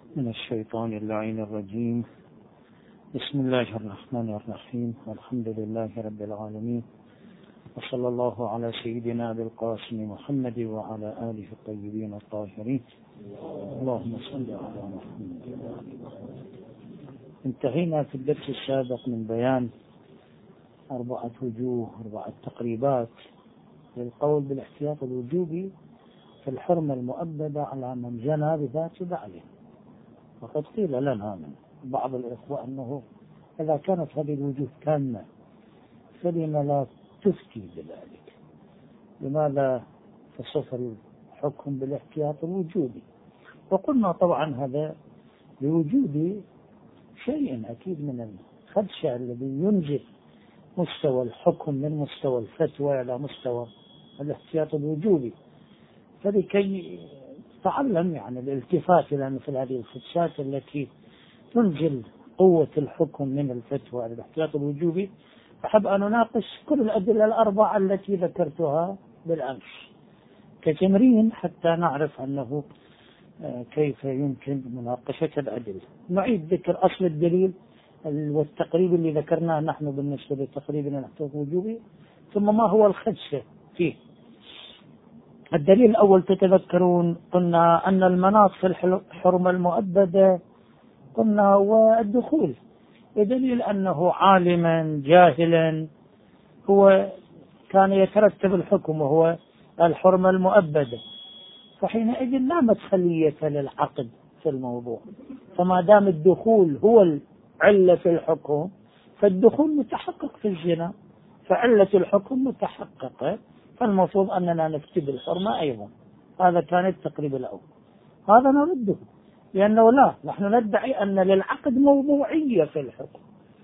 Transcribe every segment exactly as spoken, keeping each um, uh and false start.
من الشيطان اللعين الرجيم. بسم الله الرحمن الرحيم، والحمد لله رب العالمين، وصلى الله على سيدنا أبي القاسم محمد وعلى آله الطيبين الطاهرين. اللهم صل على محمد. انتهينا في الدرس السابق من بيان أربعة وجوه أربعة تقريبات للقول بالاحتياط الوجوبي في الحرمة المؤبدة على من جنى بذات بعله. وقد قيل لنا من بعض الإخوة أنه إذا كانت هذه الوجوه تامة فلم لا تفتي بذلك؟ لماذا تصف الحكم بالاحتياط الوجوبي؟ وقلنا طبعا هذا لوجود شيء أكيد من الخدشة الذي ينزل مستوى الحكم من مستوى الفتوى إلى مستوى الاحتياط الوجوبي، فلكي تعلم يعني الالتفات إلى مثل هذه الخدشات التي تنزل قوة الحكم من الفتوى إلى الاحتياط الوجوبي، أحب أن أناقش كل الأدلة الأربعة التي ذكرتها بالأمس كتمرين حتى نعرف أنه كيف يمكن مناقشة الأدلة. نعيد ذكر أصل الدليل والتقريب اللي ذكرناه نحن بالنسبة لتقريب الاحتياط الوجوبي، ثم ما هو الخدشة فيه. الدليل الأول تتذكرون قلنا أن المناط في الحرمة المؤبدة قلنا والدخول، بدليل أنه عالما جاهلا هو كان يترتب الحكم وهو الحرمة المؤبدة، فحينئذ لا مدخلية للعقد في الموضوع. فما دام الدخول هو العلة في الحكم فالدخول متحقق في الزنا، فعلة الحكم متحققة، فالمفروض أننا نكتب الحرمة أيضا. هذا كان التقريب الأول، هذا نرده لأنه لا، نحن ندعي أن للعقد موضوعية في الحكم،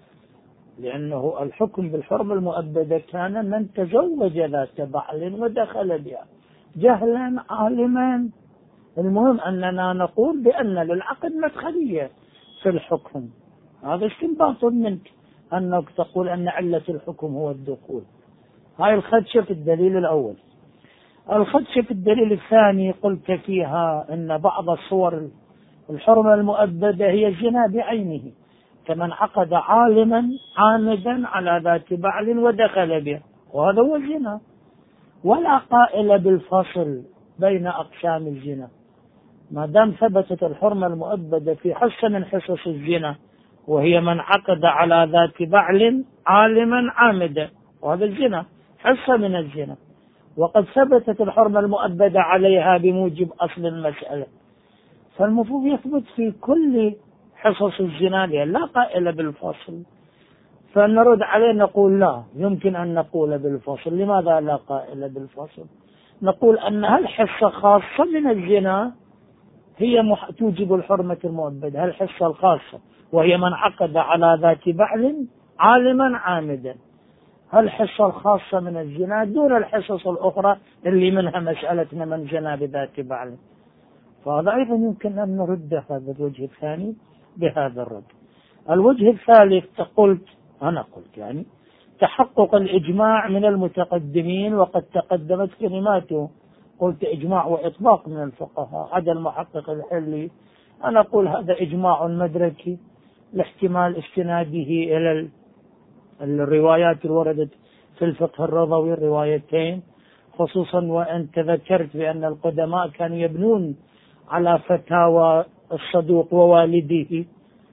لأنه الحكم بالحرمة المؤبدة كان من تزوج ذات بعل ودخل بها جهلا عالما. المهم أننا نقول بأن للعقد مدخلية في الحكم. هذا استنباط منك أنك تقول أن علة الحكم هو الدخول. هاي الخدشة في الدليل الأول. الخدشة في الدليل الثاني قلت فيها أن بعض الصور الحرمة المؤبدة هي الزنا بعينه، كمن عقد عالما عامدا على ذات بعل ودخل به، وهذا هو الزنا. ولا قائل بالفصل بين أقسام الزنا، ما دام ثبتت الحرمة المؤبدة في حصة من حصص الزنا وهي من عقد على ذات بعل عالما عامدا، وهذا الزنا حصة من الزنا، وقد ثبتت الحرمة المؤبدة عليها بموجب أصل المسألة، فالمفروض يثبت في كل حصص الزنا لا قائل بالفصل. فنرد عليه نقول لا يمكن أن نقول بالفصل. لماذا لا قائل بالفصل؟ نقول أن هالحصة خاصة من الزنا هي مح... توجب الحرمة المؤبدة، هالحصة الخاصة وهي من عقد على ذات بعل عالما عامدا، هالحصة الخاصة من الزنا دون الحصص الأخرى اللي منها مسألة من زنا بذات بعل. فهذا أيضا يمكن أن نرد هذا الوجه الثاني بهذا الرد. الوجه الثالث قلت أنا قلت يعني تحقق الإجماع من المتقدمين، وقد تقدمت كلماته، قلت إجماع وإطلاق من الفقهاء عدا المحقق الحلي. أنا أقول هذا إجماع مدركي لاحتمال استناده إلى الروايات الوردت في الفقه الرضوي، الروايتين خصوصا وأن تذكرت بأن القدماء كانوا يبنون على فتاوى الصدوق ووالده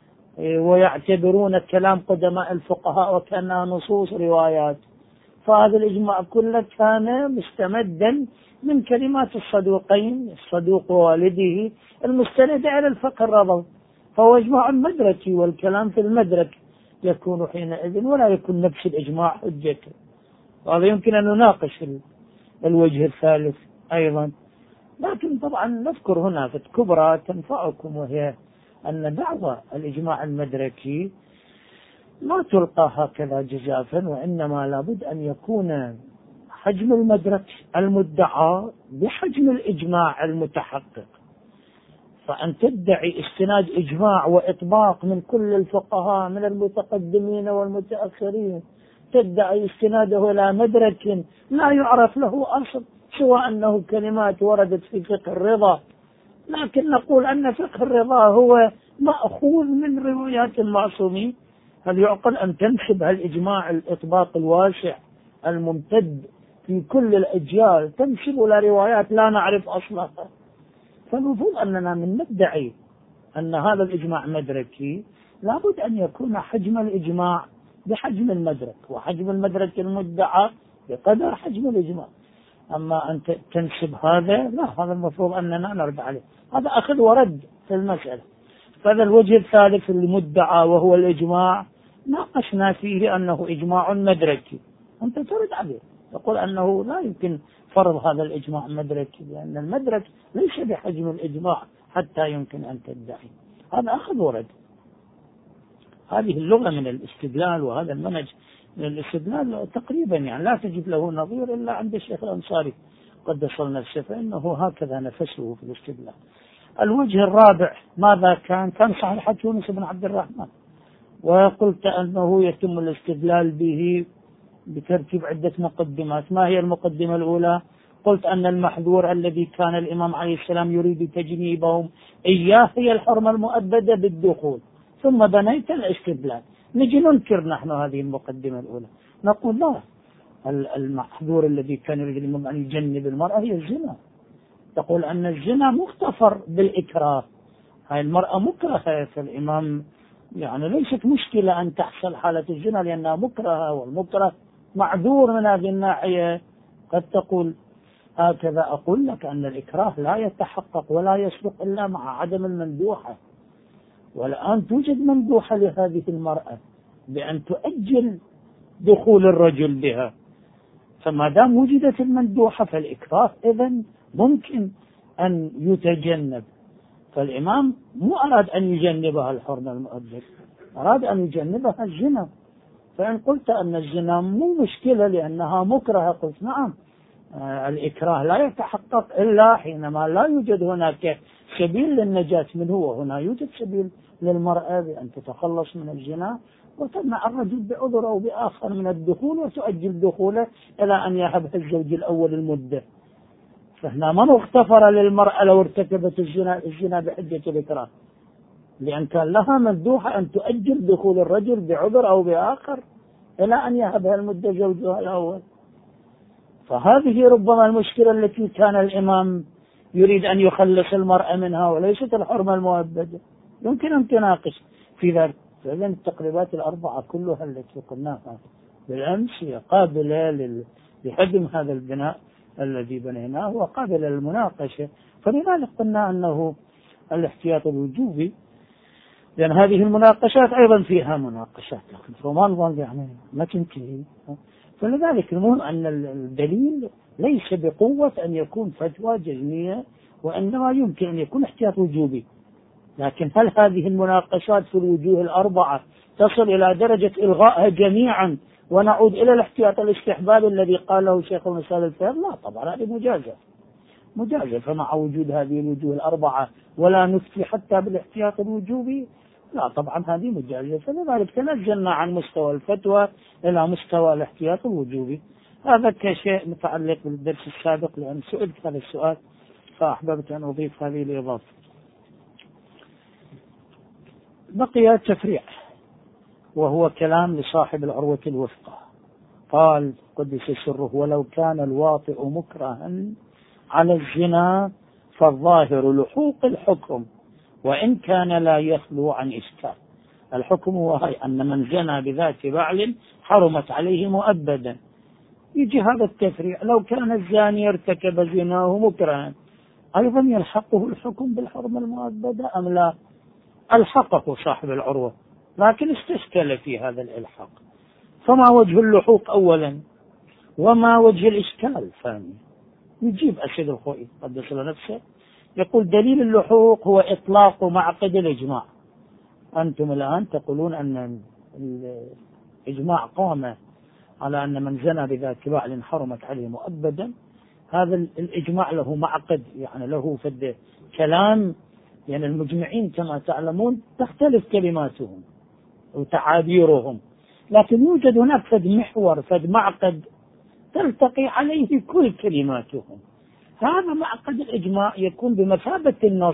ويعتبرون كلام قدماء الفقهاء وكأنها نصوص روايات، فهذا الإجماع كله كان مستمدا من كلمات الصدوقين الصدوق ووالده المستندة على الفقه الرضوي، فهو إجماع مدركي، والكلام في المدرك يكون حينئذ ولا يكون نفس الإجماع حجته. وهذا يمكن أن نناقش الوجه الثالث أيضا، لكن طبعا نذكر هنا في كبرى تنفعكم، وهي أن دعوى الإجماع المدركي لا تلقى هكذا جزافا، وإنما لابد أن يكون حجم المدرك المدعى بحجم الإجماع المتحقق. فأن تدعي استناد إجماع وإطباق من كل الفقهاء من المتقدمين والمتأخرين، تدعي استناده إلى مدرك لا يعرف له أصل سوى أنه كلمات وردت في فقه الرضا لكن نقول أن فقه الرضا هو مأخوذ من روايات المعصومين. هل يعقل أن تنسب هالإجماع الإطباق الواسع الممتد في كل الأجيال تنسب إلى روايات لا نعرف أصلها؟ فالمفروض أننا من ندعي أن هذا الإجماع مدركي لابد أن يكون حجم الإجماع بحجم المدرك، وحجم المدرك المدعى بقدر حجم الإجماع. أما أن تنسب هذا، لا، هذا المفروض أننا نرد عليه. هذا أخذ ورد في المسألة. فهذا الوجه الثالث المدعى وهو الإجماع ناقشنا فيه أنه إجماع مدركي، أنت ترد عليه تقول أنه لا يمكن فرض هذا الإجماع مدركي، لأن المدرك ليس بحجم الإجماع حتى يمكن أن تدعي. هذا أخذ ورد. هذه اللغة من الاستدلال وهذا المنهج من الاستدلال تقريبا يعني لا تجد له نظير إلا عند الشيخ الأنصاري قدس الله نفسه، فإنه هكذا نفسه في الاستدلال. الوجه الرابع ماذا كان؟ كان صحيح يونس بن عبد الرحمن، وقلت أنه يتم الاستدلال به بترتيب عدة مقدمات. ما هي المقدمة الأولى؟ قلت أن المحذور الذي كان الإمام عليه السلام يريد تجنيبهم إياه هي الحرمة المؤبدة بالدخول، ثم بنيت الاستدلال. نجي ننكر نحن هذه المقدمة الأولى، نقول لا، المحذور الذي كان يريد الإمام أن يجنب المرأة هي الزنا. تقول أن الزنا مغتفر بالإكراه، هاي المرأة مكرهة، فالإمام يعني ليست مشكلة أن تحصل حالة الزنا لأنها مكرهة، والمكره معذور من هذه الناحية. قد تقول هكذا، أقول لك أن الإكراه لا يتحقق ولا يصدق إلا مع عدم المندوحة، والآن توجد مندوحة لهذه المرأة بأن تؤجل دخول الرجل بها، فما دام وجدت المندوحة فالإكراه إذن ممكن أن يتجنب. فالإمام مو أراد أن يجنبها الحرمة المؤبدة، أراد أن يجنبها الزنا. فإن قلت أن الزنا مو مشكلة لأنها مكرهة، قلت نعم، آه الإكراه لا يتحقق إلا حينما لا يوجد هناك سبيل للنجاة منه، وهنا يوجد سبيل للمرأة بأن تتخلص من الزنا وتمنع الرجل بعذر أو بآخر من الدخول وتؤجل دخوله إلى أن يهبها الزوج الأول المدة. فهنا من اغتفر للمرأة لو ارتكبت الزنا الزنا بحجة الإكراه، لأن كان لها مندوحة أن تؤجل دخول الرجل بعذر أو بآخر إلى أن يهبها المدة زوجها الأول. فهذه ربما المشكلة التي كان الإمام يريد أن يخلص المرأة منها وليست الحرمة المؤبدة. يمكن أن تناقش في ذلك. فإذن التقريبات الأربعة كلها التي قلناها بالأمس هي قابلة لهدم هذا البناء الذي بنيناه وقابلة للمناقشة. فلذلك قلنا أنه الاحتياط الوجوبي، لأن هذه المناقشات أيضا فيها مناقشات لكن ما نظن يعني ما تنتهي. فلذلك المهم أن الدليل ليس بقوة أن يكون فتوى جزمية، وإنما يمكن أن يكون احتياط وجوبي. لكن هل هذه المناقشات في الوجوه الأربعة تصل إلى درجة إلغائها جميعا ونعود إلى الاحتياط الاستحبابي الذي قاله شيخ المسائل الفيض؟ لا طبعا، هذه مجازة مجازة. فمع وجود هذه الوجوه الأربعة ولا نفتي حتى بالاحتياط الوجوبي؟ لا طبعا، هذه مجازة. فلذلك تنزلنا عن مستوى الفتوى إلى مستوى الاحتياط الوجوبي. هذا كشيء متعلق بالدرس السابق، لأن سئلت هذا السؤال فأحببت أن أضيف هذه الإضافة. بقي تفريع وهو كلام لصاحب العروة الوثقى. قال قدس سره: ولو كان الواطئ مكرها على الزنا فالظاهر لحوق الحكم وإن كان لا يخلو عن إشكال. الحكم هو هي أن من زنى بذات بعل حرمت عليه مؤبدا. يجي هذا التفريع: لو كان الزاني ارتكب زناه مكرها أيضا يلحقه الحكم بالحرمة المؤبدة أم لا؟ ألحقه صاحب العروة، لكن استشكل في هذا الإلحاق. فما وجه اللحوق أولا وما وجه الإشكال ثانيا؟ يجيب أسد الخوئي قدس الله نفسه، يقول: دليل اللحوق هو إطلاق معقد الإجماع. أنتم الآن تقولون أن الإجماع قام على أن من زنى بذات بعل حرمت عليه مؤبدا. هذا الإجماع له معقد، يعني له فد كلام، يعني المجمعين كما تعلمون تختلف كلماتهم وتعابيرهم، لكن يوجد هناك فد محور فد معقد تلتقي عليه كل كلماتهم. هذا معقد الإجماع يكون بمثابة النص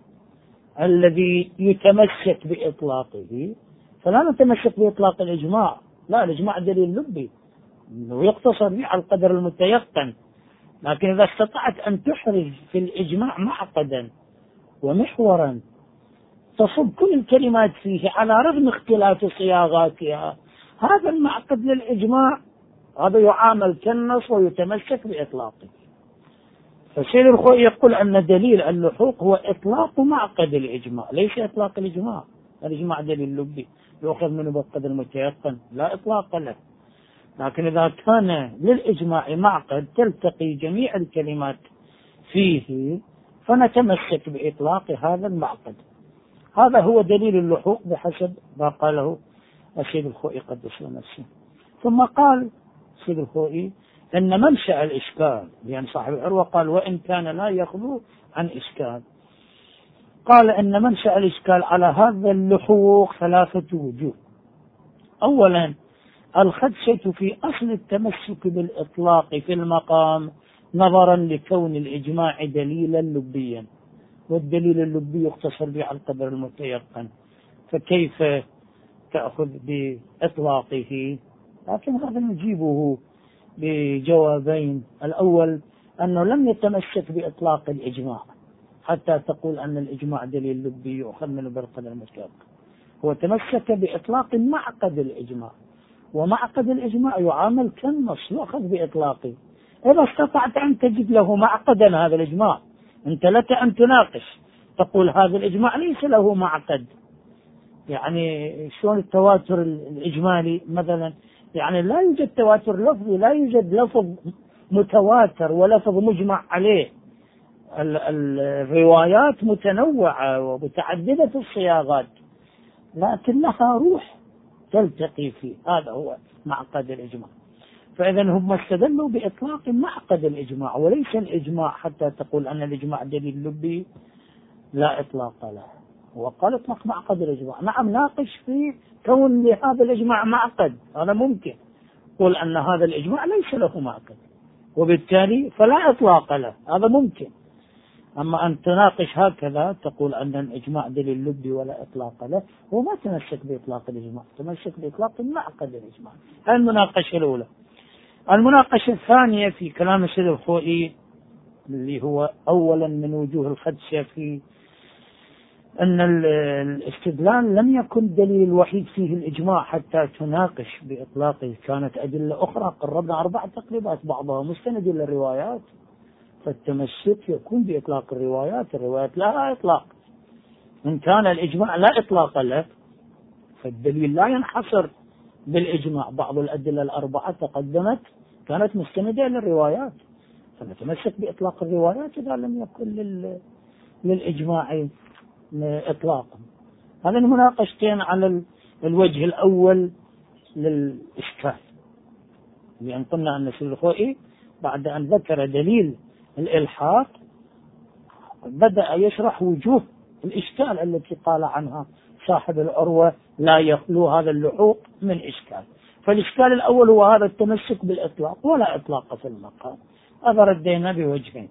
الذي يتمسك بإطلاقه، فلا نتمسك بإطلاق الإجماع، لا، الإجماع دليل لبي ويقتصر به على القدر المتيقن. لكن إذا استطعت أن تحرز في الإجماع معقدا ومحورا تصب كل الكلمات فيه على رغم اختلاف صياغاتها، هذا المعقد للإجماع هذا يعامل كالنص ويتمسك بإطلاقه. فالسيد الخوئي يقول أن دليل اللحوق هو إطلاق معقد الإجماع، ليس إطلاق الإجماع. الإجماع دليل لبي يؤخذ منه بالقدر المتيقن، لا إطلاق له. لكن إذا كان للإجماع معقد تلتقي جميع الكلمات فيه فنتمسك بإطلاق هذا المعقد. هذا هو دليل اللحوق بحسب ما قاله السيد الخوئي قدس نفسه. ثم قال السيد الخوئي أن منشأ الإشكال، لأن صاحب العروة قال وإن كان لا يخلو عن إشكال، قال أن منشأ الإشكال على هذا اللحوق ثلاثة وجوه. أولا الخدشة في أصل التمسك بالإطلاق في المقام نظرا لكون الإجماع دليلا لبيا، والدليل اللبي يقتصر به على القدر المتيقن، فكيف تأخذ بإطلاقه؟ لكن هذا نجيبه بجوابين. الأول أنه لم يتمسك بإطلاق الإجماع حتى تقول أن الإجماع دليل لبي يؤخذ منه بالقدر المتيقن، هو تمسك بإطلاق معقد الإجماع، ومعقد الإجماع يعامل كالنص يؤخذ بإطلاقه. إذا استطعت أن تجد له معقدا هذا الإجماع، أنت لك أن تناقش تقول هذا الإجماع ليس له معقد. يعني شلون التواتر الإجمالي مثلا؟ يعني لا يوجد تواتر لفظي، لا يوجد لفظ متواتر ولفظ مجمع عليه. الروايات متنوعة ومتعددة الصياغات لكن لها روح تلتقي فيه، هذا هو معقد الإجماع. فإذا هم استدلوا بإطلاق معقد الإجماع وليس الإجماع حتى تقول أن الإجماع دليل لبي لا إطلاق له. وقال اطلق معقد الإجماع، نعم ناقش في كون لهذا الإجماع معقد، هذا ممكن، قل أن هذا الإجماع ليس له معقد وبالتالي فلا إطلاق له، هذا ممكن. أما أن تناقش هكذا تقول أن الإجماع دليل لبي ولا إطلاق له، هو ما تمسك بإطلاق الإجماع، تمسك بإطلاق معقد الإجماع. هذه المناقشة الأولى. المناقشة الثانية في كلام السيد الخوئي اللي هو أولا من وجوه الخدشة في أن الاستدلال لم يكن دليل الوحيد فيه الإجماع حتى تناقش بإطلاقه، كانت أدلة أخرى قربنا أربع تقريبات بعضها مستند إلى الروايات، فالتمسك يكون بإطلاق الروايات، الروايات لها إطلاق. إن كان الإجماع لا إطلاق له فالدليل لا ينحصر بالإجماع، بعض الأدلة الأربعة تقدمت كانت مستندة إلى الروايات، فنتمسك بإطلاق الروايات إذا لم يكن لل... للإجماع إطلاقا. هذه المناقشتين على الوجه الأول للإشكال، لأن قلنا أن السيد الخوئي بعد أن ذكر دليل الإلحاق بدأ يشرح وجوه الإشكال التي قال عنها صاحب العروة لا يخلو هذا اللحوق من إشكال. فالإشكال الأول هو هذا التمسك بالإطلاق ولا إطلاق في المقام، هذا ردينا بوجهين.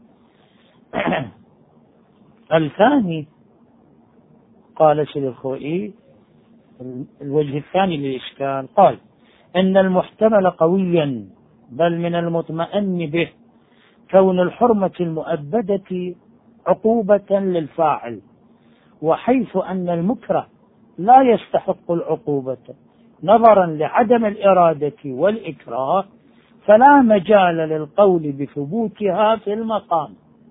الثاني قال سيد الخوئي الوجه الثاني للإشكال، قال إن المحتمل قويا بل من المطمئن به كون الحرمة المؤبدة عقوبة للفاعل، وحيث أن المكره لا يستحق العقوبة نظرا لعدم الإرادة والإكراه فلا مجال للقول بثبوتها في المقام.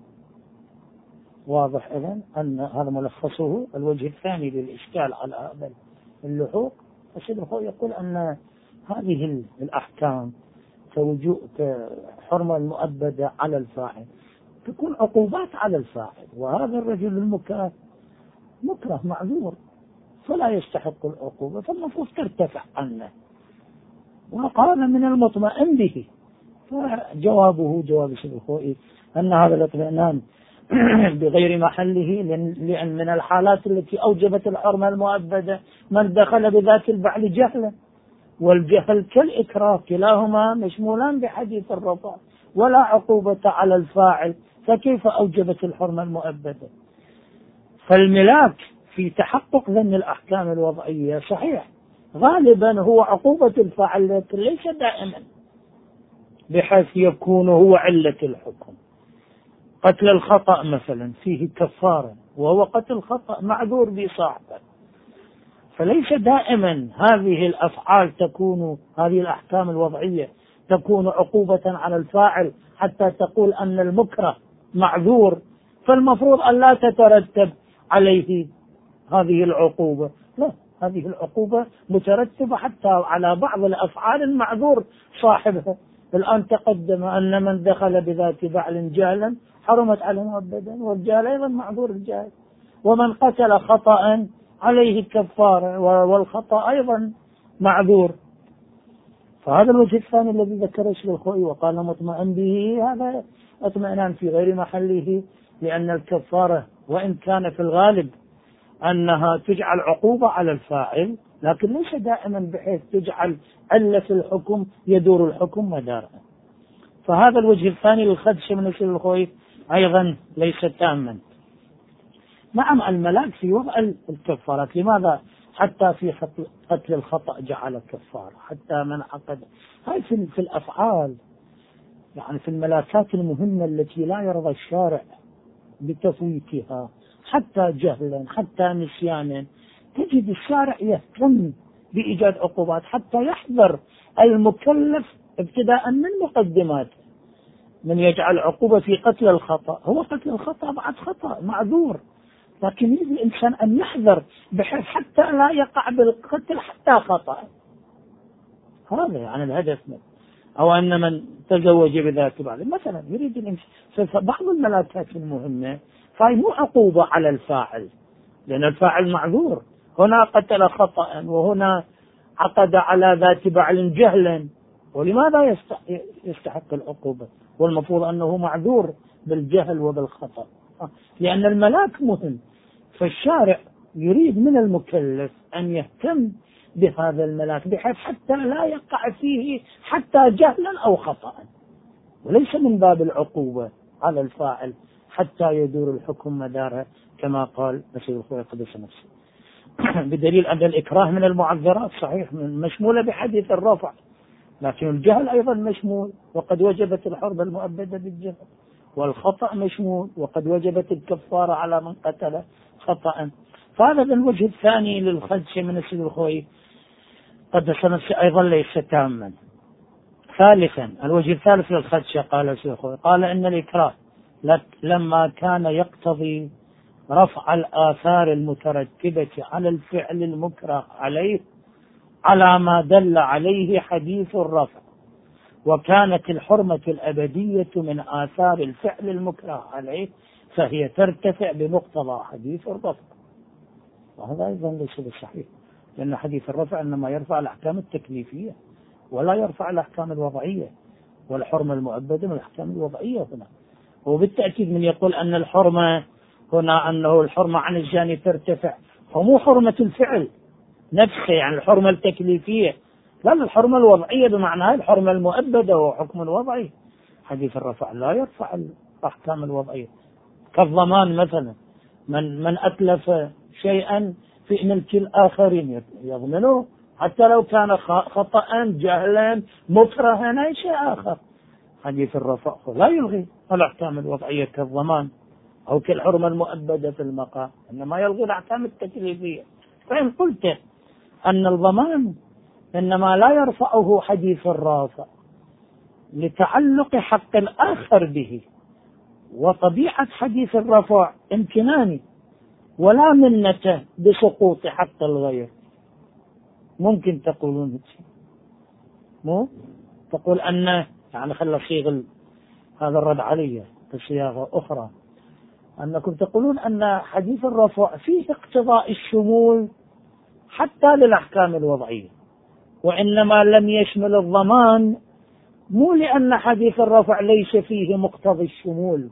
واضح إذن أن هذا ملخصه الوجه الثاني للإشكال على هذا اللحوق. السيد الخوئي يقول أن هذه الأحكام كوجوء كحرمة المؤبدة على الفاعل تكون عقوبات على الفاعل، وهذا الرجل المكره مكره معذور فلا يستحق العقوبة، فالمفروض ترتفع عنه، وقال من المطمئن به. فجوابه جواب السيد الخوئي أن هذا الاطمئنان بغير محله، لأن من الحالات التي أوجبت الحرمة المؤبدة من دخل بذات البعل جهلا، والجهل كالإكراه كلاهما مشمولان بحديث الرفع، ولا عقوبة على الفاعل فكيف أوجبت الحرمة المؤبدة؟ فالملاك في تحقق ذن الأحكام الوضعية صحيح غالبا هو عقوبة الفاعل لكن ليس دائما، بحيث يكون هو علة الحكم. قتل الخطأ مثلا فيه كفارة وهو قتل خطأ معذور بصاحبه، فليس دائما هذه الأفعال تكون، هذه الأحكام الوضعية تكون عقوبة على الفاعل حتى تقول أن المكره معذور فالمفروض أن لا تترتب عليه هذه العقوبة. لا، هذه العقوبة مترتبة حتى على بعض الأفعال المعذور صاحبها. الآن تقدم أن من دخل بذات بعل جهلا حرمت عليه مؤبدا، والجهل أيضا معذور الجهل، ومن قتل خطأ عليه كفارة والخطأ أيضا معذور. فهذا الوجه الثاني الذي ذكره الشيخ الخوئي وقال مطمئن به، هذا اطمئنان في غير محله، لأن الكفارة وإن كان في الغالب أنها تجعل عقوبة على الفاعل لكن ليس دائما بحيث تجعل علة الحكم يدور الحكم مداره. فهذا الوجه الثاني للخدش من الشيخ الخوئي أيضا ليس تاما. نعم الملاك في وضع الكفارات، لماذا حتى في قتل الخطأ جعل كفارة، حتى من عقد هاي في, في الأفعال، يعني في الملاكات المهمة التي لا يرضى الشارع بتفويتها حتى جهلا حتى نسيانا، تجد الشارع يهتم بإيجاد عقوبات حتى يحذر المكلف ابتداء من مقدماته. من يجعل عقوبة في قتل الخطأ، هو قتل الخطأ بعد خطأ معذور، لكن يجب الإنسان أن يحذر بحيث حتى لا يقع بالقتل حتى خطأ. هذا يعني الهدف منه. أو أن من تزوج بذات بعل مثلا يريد الإنسان بعض الملاكات المهمة فهي مو عقوبة على الفاعل لأن الفاعل معذور، هنا قتل خطأ وهنا عقد على ذات بعل جهلا، ولماذا يستحق العقوبة والمفروض أنه معذور بالجهل وبالخطأ؟ لأن الملاك مهم، فالشارع يريد من المكلف أن يهتم بهذا الملاك بحيث حتى لا يقع فيه حتى جهلا أو خطأ، وليس من باب العقوبة على الفاعل حتى يدور الحكم مداره كما قال الشيخ الخوئي قدس نفسه. بدليل أن الإكراه من المعذرات صحيح مشمولة بحديث الرفع، لكن الجهل أيضا مشمول وقد وجبت الحرب المؤبدة بالجهل، والخطأ مشمول وقد وجبت الكفارة على من قتل خطأ. فهذا الوجه الثاني للخدش من الشيخ الخوئي قدس نفسه أيضا ليس تاما. ثالثا الوجه الثالث للخدش قال الشيخ الخوئي قال إن الإكراه لما كان يقتضي رفع الآثار المترتبة على الفعل المكره عليه على ما دل عليه حديث الرفع، وكانت الحرمة الأبدية من آثار الفعل المكره عليه فهي ترتفع بمقتضى حديث الرفع. وهذا أيضا ليس بالصحيح، لأن حديث الرفع إنما يرفع الأحكام التكليفية ولا يرفع الأحكام الوضعية، والحرمة المؤبدة من الأحكام الوضعية هنا. وبالتأكيد من يقول أن الحرمة هنا أنه الحرمة عن الجاني ترتفع، فمو حرمة الفعل نفسه يعني الحرمة التكليفية، لا الحرمة الوضعية بمعنى الحرمة المؤبدة وحكم الوضعي. حديث الرفع لا يرفع الأحكام الوضعية، كالضمان مثلا، من من أتلف شيئا في ملك الآخرين يضمنه حتى لو كان خطأ جهلا مكرها أي شيء آخر. حديث الرفع لا يلغي الأحكام الوضعية كالضمان أو كالحرمة المؤبدة في المقام، إنما يلغي الأحكام التكليفية. فإن قلت أن الضمان إنما لا يرفعه حديث الرافع لتعلق حق الآخر به، وطبيعة حديث الرفع امتناني ولا منة بسقوط حق الغير، ممكن تقولون مو تقول أن يعني خلى صيغ هذا الرد علي بصياغة أخرى، أنكم تقولون أن حديث الرفع فيه اقتضاء الشمول حتى للأحكام الوضعية، وإنما لم يشمل الضمان مو لأن حديث الرفع ليس فيه مقتضى الشمول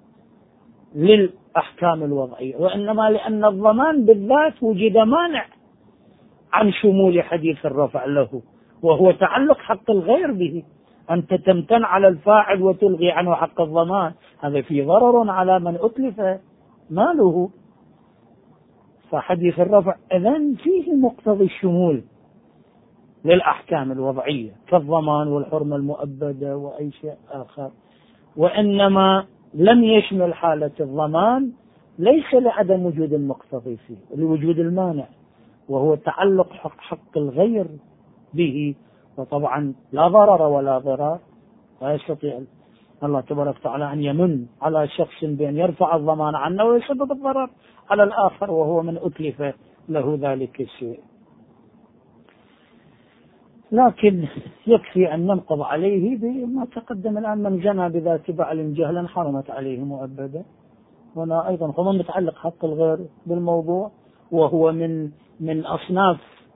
للأحكام الوضعية، وإنما لأن الضمان بالذات وجد مانع عن شمول حديث الرفع له، وهو تعلق حق الغير به. أنت تمتن على الفاعل وتلغي عنه حق الضمان، هذا فيه ضرر على من أتلف ماله. فحديث الرفع إذن فيه مقتضي الشمول للأحكام الوضعية كالضمان والحرمة المؤبدة وأي شيء آخر، وإنما لم يشمل حالة الضمان ليس لعدم وجود المقتضي فيه، لوجود المانع وهو تعلق حق, حق الغير به. وطبعا لا ضرر ولا ضرار، لا يستطيع الله تبارك وتعالى أن يمن على شخص بأن يرفع الضمان عنه ويسبب الضرر على الآخر وهو من أتلف له ذلك الشيء. لكن يكفي أن ننقض عليه بما تقدم الآن: من جنى بذات بعل جهلا حرمت عليه مؤبدا. هنا أيضا هو متعلق حق الغير بالموضوع، وهو من من أصناف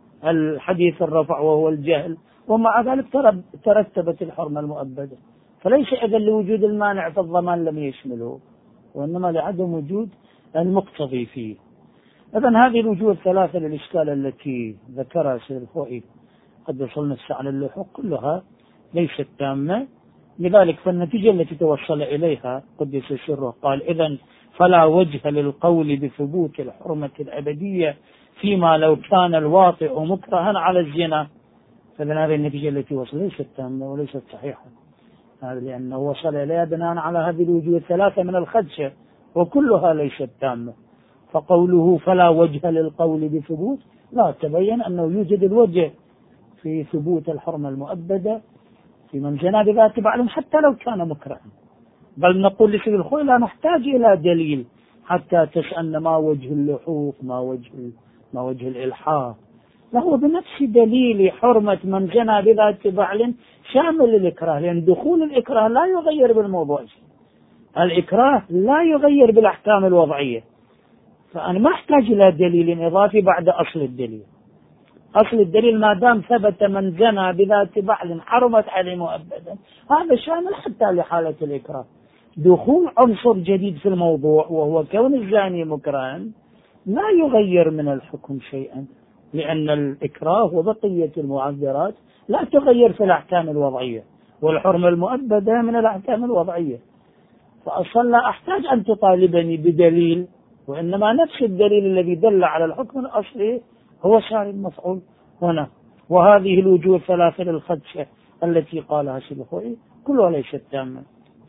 الحديث الرفع وهو الجهل، ومع ذلك ترتبت الحرمة المؤبدة. فليس إذن لوجود المانع في الضمان لم يشمله، وإنما لعدم وجود المقتضي فيه. إذن هذه الوجوه الثلاثة للإشكال التي ذكرها سيد الخوئي قد وصلنا على اللحوق كلها ليست تامة. لذلك فالنتيجة التي توصل إليها قدس سره قال: إذن فلا وجه للقول بثبوت الحرمة الأبدية فيما لو كان الواطئ مكرها على الزنا. فإذن هذه النتيجة التي وصل ليست تامة وليست صحيحة، هذا لأنه وصل إليها بناء على هذه الوجوه الثلاثة من الخدشة وكلها ليست تامة. فقوله فلا وجه للقول بثبوت لا تبين أنه يوجد الوجه في ثبوت الحرمة المؤبدة في من جنى بذات بعل حتى لو كان مكرها، بل نقول لسيد الخوئي لا نحتاج إلى دليل حتى تسألنا ما وجه اللحوق، ما وجه ما وجه الإلحاق. فهو بنفس دليل حرمة من جنى بذات بعل شامل للإكراه، لأن دخول الإكراه لا يغير بالموضوع شيء، الإكراه لا يغير بالأحكام الوضعية. فأنا ما أحتاج إلى دليل إضافي بعد أصل الدليل. أصل الدليل ما دام ثبت من جنى بذات بعل حرمت عليه مؤبدا، هذا شامل حتى لحالة الإكراه. دخول عنصر جديد في الموضوع وهو كون الزاني مكرها لا يغير من الحكم شيئا، لأن الإكراه وبقية المعذرات لا تغير في الأحكام الوضعية، والحرمة المؤبدة من الأحكام الوضعية. فأصلا لا أحتاج أن تطالبني بدليل، وإنما نفس الدليل الذي دل على الحكم الأصلي هو صار المفعول هنا. وهذه الوجوه الثلاثة للخدشة التي قالها سيد الخوئي كلها ليست تامة.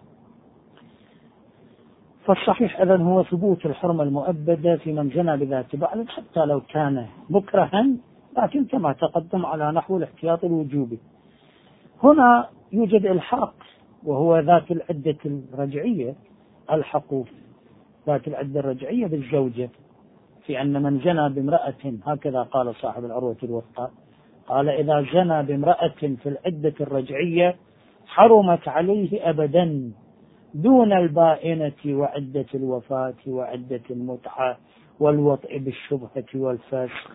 فالصحيح إذن هو ثبوت الحرمة المؤبدة في من جنى بذات بعل حتى لو كان مكرها، لكن كما تقدم على نحو الاحتياط الوجوبي. هنا يوجد الحاق وهو ذات العدة الرجعية، الحقوا ذات العدة الرجعية بالزوجة، في أن من جنى بامرأة، هكذا قال صاحب العروة الوثقى، قال: إذا جنى بامرأة في العدة الرجعية حرمت عليه أبدا دون البائنة وعدة الوفاة وعدة المتعة والوطء بالشبهة والفسخ.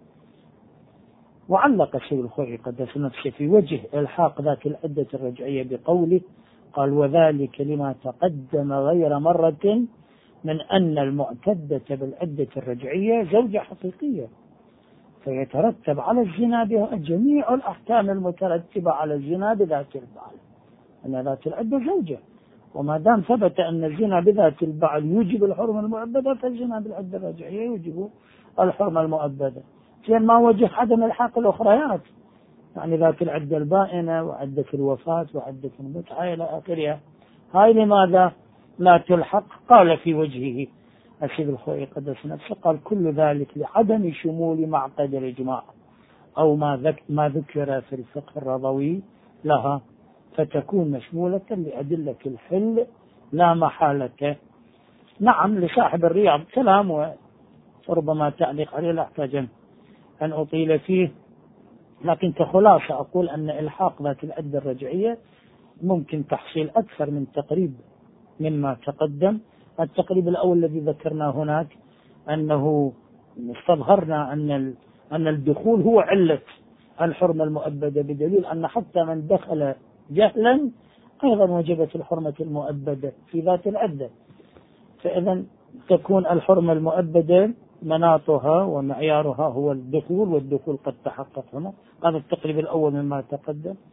وعلق سيد الخوئي قدس نفسه في وجه الحاق ذات العدة الرجعية بقوله، قال: وذلك لما تقدم غير مرة من أن المعتدة بالعدة الرجعية زوجة حقيقية، فيترتب على الزنا بها جميع الأحكام المترتبة على الزنا بذات البعل، أن ذات العدة زوجة. وما دام ثبت أن الزنا بذات البعل يوجب الحرمة المؤبدة، فالزنا بالعدة الرجعية يوجب الحرمة المؤبدة. لأن ما وجه عدم الحاق الأخريات، يعني ذات العدة البائنة وعدة الوفاة وعدة المتعة إلى آخرها، هاي لماذا لا تلحق؟ قال في وجهه السيد الخوئي قدس نفسه، قال: كل ذلك لعدم شمول معقد الإجماع أو ما, ذك ما ذكر في الفقه الرضوي لها، فتكون مشمولة لأدلة الحل لا محالة. نعم، لصاحب الرياض كلام وربما تعليق عليه لا أحتاج أن أطيل فيه، لكن كخلاصة أقول أن إلحاق ذات العدة الرجعية ممكن تحصيل أكثر من تقريب مما تقدم. التقريب الأول الذي ذكرناه هناك أنه استظهرنا أن أن الدخول هو علة الحرمة المؤبدة، بدليل أن حتى من دخل جهلا أيضا وجبت الحرمة المؤبدة في ذات العدة. فإذا تكون الحرمة المؤبدة مناطها ومعيارها هو الدخول، والدخول قد تحقق هنا. هذا التقريب الأول مما تقدم.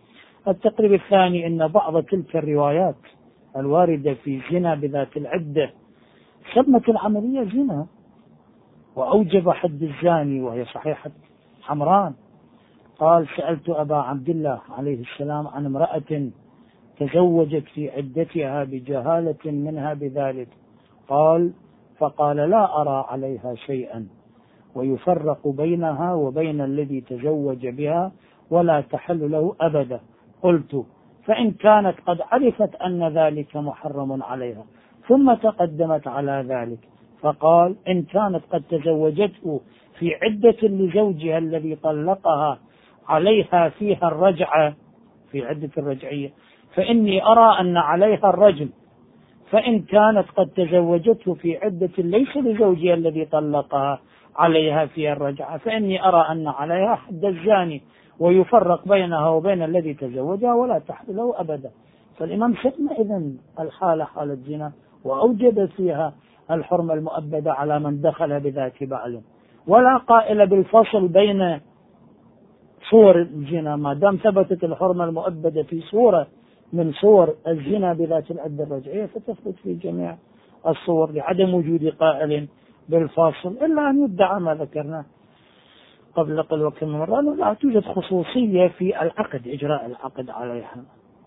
التقريب الثاني أن بعض تلك الروايات الواردة في زنا بذات العدة سمت العملية زنا وأوجب حد الزاني، وهي صحيحة حمران. قال: سألت أبا عبد الله عليه السلام عن امرأة تزوجت في عدتها بجهالة منها بذلك، قال: فقال: لا أرى عليها شيئا، ويفرق بينها وبين الذي تزوج بها ولا تحل له أبدا. قلت: فإن كانت قد عرفت أن ذلك محرم عليها ثم تقدمت على ذلك، فقال: إن كانت قد تزوجته في عدة لزوجها الذي طلقها عليها فيها الرجعة، في عدة الرجعية، فإني أرى أن عليها الرجم. فإن كانت قد تزوجته في عدة ليس لزوجها الذي طلقها عليها فيها الرجعة، فإني أرى أن عليها حد الزاني، ويفرق بينها وبين الذي تزوجها ولا تحل له أبدا. فالإمام سمى إذن الحالة حالة زنا، وأوجد فيها الحرمة المؤبدة على من دخل بذات بعل، ولا قائل بالفصل بين صور الزنا. ما دام ثبتت الحرمة المؤبدة في صورة من صور الزنا بذات العدة الرجعية فتثبت في جميع الصور لعدم وجود قائل بالفاصل، إلا أن يدعى ما ذكرناه قبل قل وكم مرة أنه لا توجد خصوصية في العقد، إجراء العقد عليها.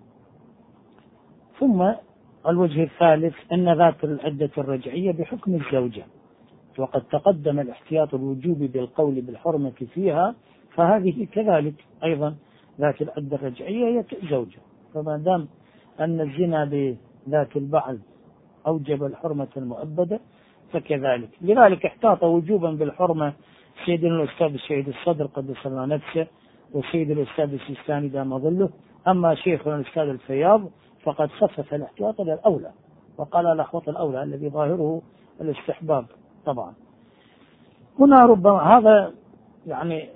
ثم الوجه الثالث أن ذات العدة الرجعية بحكم الزوجة، وقد تقدم الاحتياط الوجوبي بالقول بالحرمة فيها، فهذه كذلك أيضا ذات العدة الرجعية هي زوجة، فما دام أن الزنا بذات البعل أوجب الحرمة المؤبدة فكذلك. لذلك احتاط وجوبا بالحرمة سيدنا الأستاذ الشهيد الصدر قدس الله نفسه، وسيد الأستاذ السيستاني دام ظله. أما شيخنا الأستاذ الفياض فقد خفف الاحتياط إلى الأولى، وقال الأحوط الأولى الذي ظاهره الاستحباب. طبعا هنا ربما هذا يعني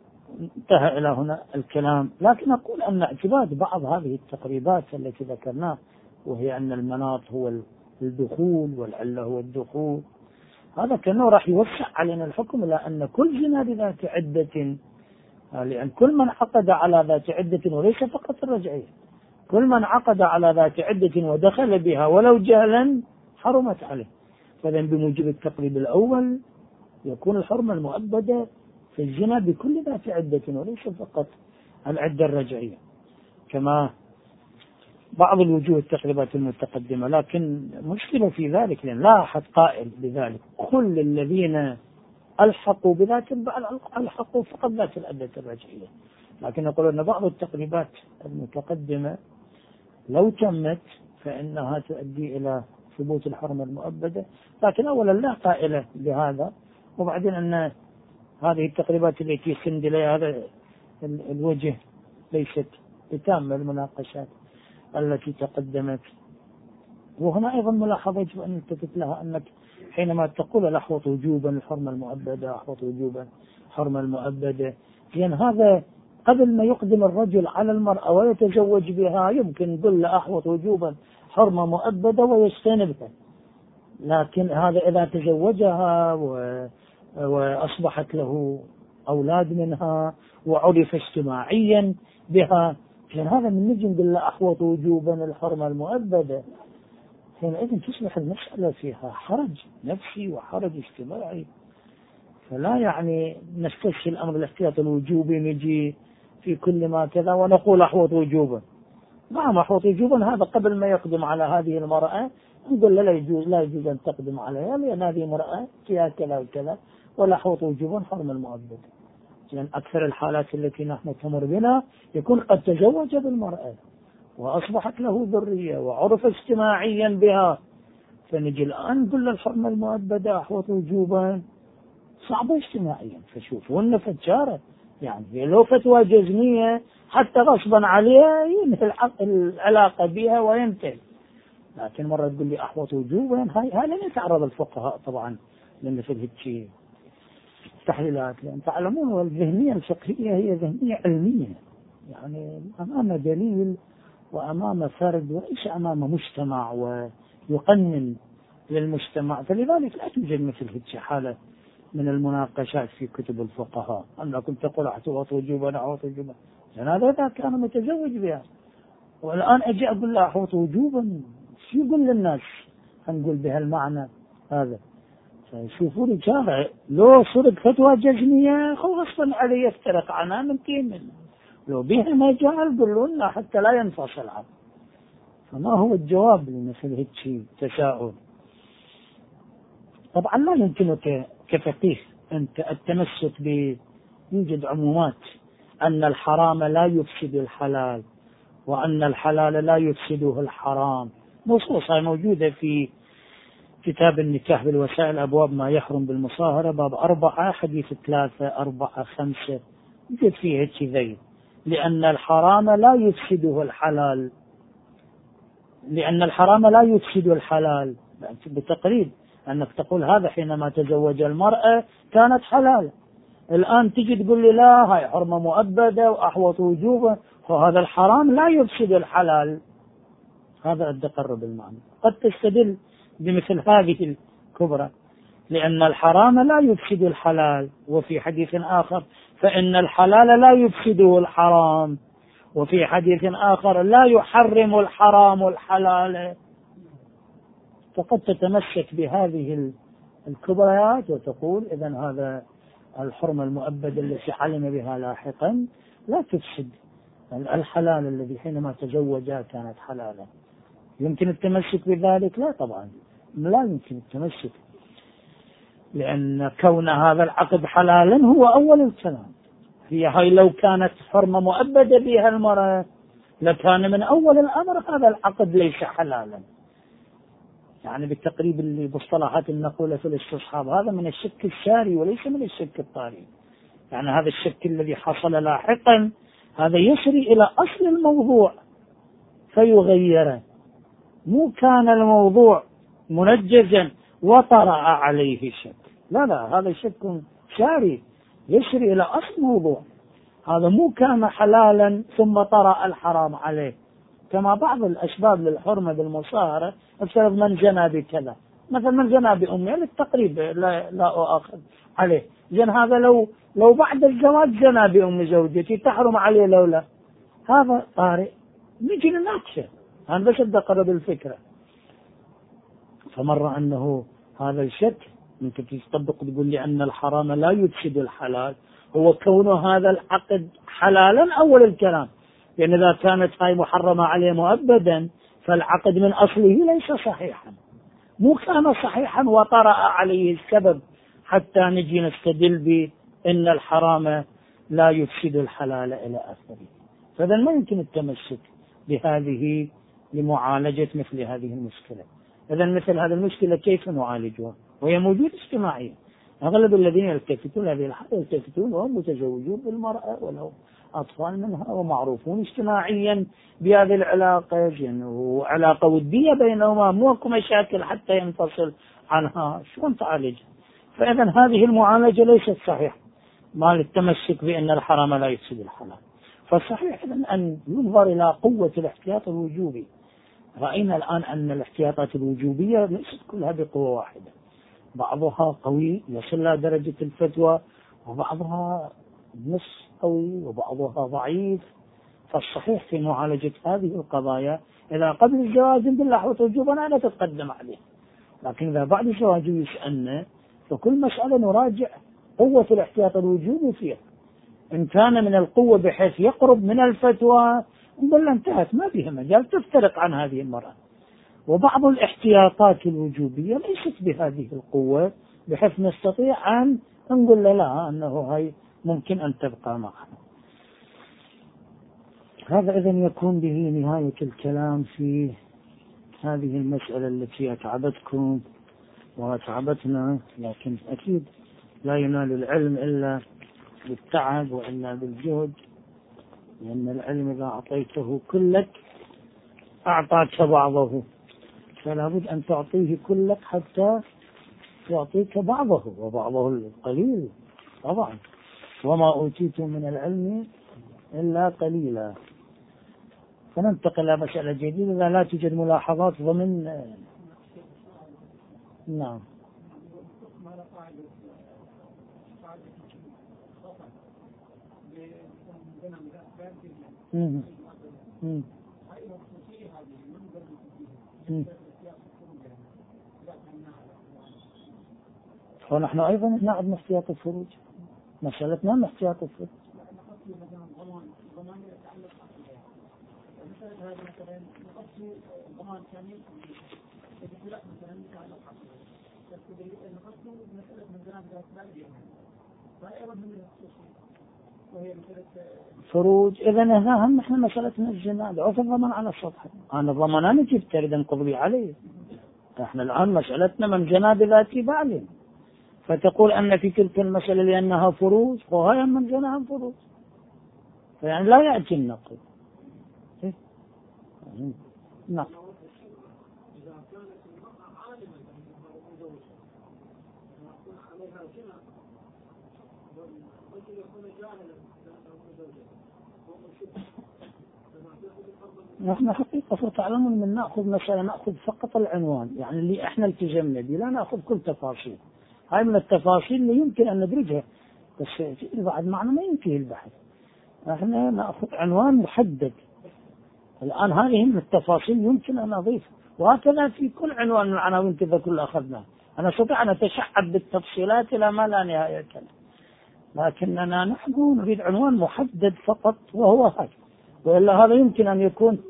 انتهى إلى هنا الكلام، لكن أقول أن اعتباد بعض هذه التقريبات التي ذكرناها، وهي أن المناط هو الدخول والعلة هو الدخول، هذا كأنه راح يوسع علينا الحكم إلى أن كل زنا بذات عدة، لأن كل من عقد على ذات عدة وليس فقط الرجعية، كل من عقد على ذات عدة ودخل بها ولو جهلا حرمت عليه. فإذن بموجب التقريب الأول يكون الحرمة المؤبدة في الزنا بكل ذات عدة وليس فقط العدة الرجعية، كما بعض الوجوه التقريبات المتقدمة. لكن مشكلة في ذلك لأن لا أحد قائل بذلك، كل الذين ألحقوا بذات البعل ألحقوا فقط ذات العدة الرجعية. لكن نقول أن بعض التقريبات المتقدمة لو تمت فإنها تؤدي إلى ثبوت الحرمة المؤبدة، لكن أولا لا قائلة بهذا، وبعدين أن هذه التقريبات التي سند إليها هذا الوجه ليست بتامة المناقشات التي تقدمت. وهنا أيضا ملاحظة يجب أن نلتفت لها، أنك حينما تقول الأحوط وجوبا الحرمة المؤبدة، أحوط وجوبا الحرمة المؤبدة، لأن هذا قبل ما يقدم الرجل على المرأة ويتزوج بها يمكن يقول له أحوط وجوبا حرمة مؤبدة ويجتنبها، لكن هذا إذا تزوجها و... وأصبحت له أولاد منها وعرف اجتماعيا بها، لأن هذا من نجم بالله أحوط وجوبا الحرمة المؤبدة، حينئذ تصبح المسألة فيها حرج نفسي وحرج اجتماعي. فلا يعني نستشفي الأمر الاحتياط الوجوبي نجي في كل ما كذا ونقول أحوط وجوبا. نعم أحوط وجوبا هذا قبل ما يقدم على هذه المرأة نقول لا يجوز لا يجوز أن تقدم عليها لأن هذه امرأة فيها كذا وكذا، ولا أحوط وجوبا حرم المؤبد. لأن أكثر الحالات التي نحن تمر بنا يكون قد تزوج بالمرأة وأصبحت له ذرية وعرف اجتماعيا بها، فنجي الآن نقول الحرمة المؤبدة أحوط وجوبا صعبة اجتماعيا. فشوفوا فجارة يعني لو فتوى جزمية حتى غصبا عليها ينهي العلاقة بها وينتهي، لكن مرة تقول لي أحوط وجوبا، هاي هذا لا يتعرض الفقهاء طبعا لمثل هالشيء تحليلات، لأن تعلمون الذهنية الفقهية هي ذهنية علمية، يعني أمام دليل وأمام فرد وليس أمام مجتمع ويقنن للمجتمع، فلذلك لا توجد مثل هذه حالة من المناقشات في كتب الفقهاء. أنا كنت تقول أحوط وجوبا أحوط وجوبا يعني هذا إذا كان متزوج بها. والآن أجي أقول له أحوط وجوبا، شو يقول للناس هنقول بهالمعنى هذا؟ فيشوفون الشارع لو صدق فتوى جزمية غصبا عليه يفترق عنها من كيمن، لو بها مجال قولوا لنا حتى لا ينفصل عنه. فما هو الجواب لمثل هيك شيء تساؤل؟ طبعا لا يمكنك كفقيه أنت التمسك ب يوجد عمومات أن الحرام لا يفسد الحلال وأن الحلال لا يفسده الحرام، نصوصها موجودة في كتاب النكاح بالوسائل أبواب ما يحرم بالمصاهرة باب أربعة حديث ثلاثة أربعة خمسة يوجد فيه هيك ذي، لأن الحرام لا يفسده الحلال، لأن الحرام لا يفسد الحلال بتقريب أنك تقول هذا حينما تزوج المرأة كانت حلال، الآن تجي تقول لي لا هاي حرمة مؤبدة وأحوط وجوبا، فهذا الحرام لا يفسد الحلال. هذا التقرب المعنى. قد تستدل بمثل هذه الكبرى، لأن الحرام لا يفسد الحلال، وفي حديث آخر فإن الحلال لا يفسده الحرام، وفي حديث آخر لا يحرم الحرام الحلال. فقد تتمسك بهذه الكبريات وتقول إذن هذا الحرمة المؤبدة التي علم بها لاحقا لا تفسد الحلال الذي حينما تزوجا كانت حلالا. يمكن التمسك بذلك؟ لا طبعا لا يمكن التمسك، لأن كون هذا العقد حلالا هو أول الكلام. هي هاي لو كانت حرمة مؤبدة بها المرأة لكان من أول الأمر هذا العقد ليس حلالا. يعني بالتقريب اللي بالصلاحات النقولة في الاستصحاب هذا من الشك الساري وليس من الشك الطارئ. يعني هذا الشك الذي حصل لاحقا هذا يسري إلى أصل الموضوع فيغيره، مو كان الموضوع منجزا وطرأ عليه شك، لا لا هذا شك ساري يسري إلى أصل الموضوع. هذا مو كان حلالا ثم طرأ الحرام عليه، كما بعض الأسباب للحرمة بالمصاهرة بسبب من جنى بكذا، مثلا من جنى بأمه للتقريب لا, لا أؤاخذ عليه، زين هذا لو لو بعد الزواج جنى بأم زوجتي تحرم عليه لولا هذا طارئ نجي نناقشه، أنا بس أتقرب الفكرة. فمر أنه هذا الشك ممكن تطبق تقول لي أن الحرام لا يفسد الحلال، هو كون هذا العقد حلالا أول الكلام، لأن إذا كانت هاي محرمة عليه مؤبدا فالعقد من أصله ليس صحيحا، مو كان صحيحا وطرأ عليه السبب حتى نجي نستدل بأن الحرام لا يفسد الحلال إلى آخره. فإذا ما يمكن التمسك بهذه لمعالجة مثل هذه المشكلة. إذا مثل هذه المشكلة كيف نعالجها؟ وهي موجودة اجتماعيا، أغلب الذين يلتفتون هذه الحالة يلتفتون وهم متزوجون بالمرأة ولو أطفال منها ومعروفون اجتماعيا بهذه العلاقة، يعني وعلاقة ودية بينهما، مو اكو مشاكل حتى ينفصل عنها، شلون تعالجها؟ فإذا هذه المعالجة ليست صحيحة مال التمسك بأن الحرام لا يفسد الحلال. فالصحيح أن ينظر إلى قوة الاحتياط الوجوبي. رأينا الآن أن الاحتياطات الوجوبية ليست كلها بقوة واحدة، بعضها قوي يصل إلى درجة الفتوى وبعضها نص قوي وبعضها ضعيف. فالصحيح في معالجة هذه القضايا إذا قبل الزواج بالله وجوبا لا نتقدم عليه، لكن إذا بعد الزواج يسألنا فكل مسألة نراجع قوة الاحتياط الوجوبي فيها، إن كان من القوة بحيث يقرب من الفتوى نقول انتهت ما فيها مجال تفترق عن هذه المرأة. وبعض الاحتياطات الوجوبية ليست بهذه القوة بحيث نستطيع أن نقول لا أنه هاي ممكن أن تبقى معنا. هذا إذن يكون به نهاية الكلام في هذه المسألة التي أتعبتكم وأتعبتنا، لكن أكيد لا ينال العلم إلا بالتعب وإلا بالجهد، لأن العلم إذا أعطيته كلك أعطاك بعضه، فلا بد أن تعطيه كلك حتى يعطيك بعضه، وبعضه القليل طبعا، وما أوتيتم من العلم إلا قليلا. فننتقل إلى مسألة جديدة إذا لا توجد ملاحظات ضمن. نعم. مم. مم. مم. ونحن أيضا نعد من احتياط الفروج، مسألتنا من احتياط الفروج. فروج إذا هنا هم إحنا مسألتنا الجناد أو في الضمان على السطح. أنا الضمان أنا جبت تريد نقضي عليه. إحنا الآن مسألتنا من جناب ذاتي بعلم، فتقول أن في تلك المسألة لأنها فروج وهي من جناب فروج، يعني لا يأتي النقل. نعم. نحن حقيقة تعلمون من نأخذ مثلا نأخذ فقط العنوان، يعني اللي احنا التزمنا به، لا نأخذ كل تفاصيل. هاي من التفاصيل اللي يمكن أن ندرجها، بس في بعض معنى ما ينتهي البحث. احنا نأخذ عنوان محدد. الآن هذه من التفاصيل يمكن أن أضيف، وهكذا في كل عنوان من العناوين كذا كل أخذناه. أنا أستطيع أن أتشعب بالتفصيلات إلى ما لا نهاية له، لكننا نحن نريد عنوان محدد فقط وهو هذا، وإلا هذا يمكن أن يكون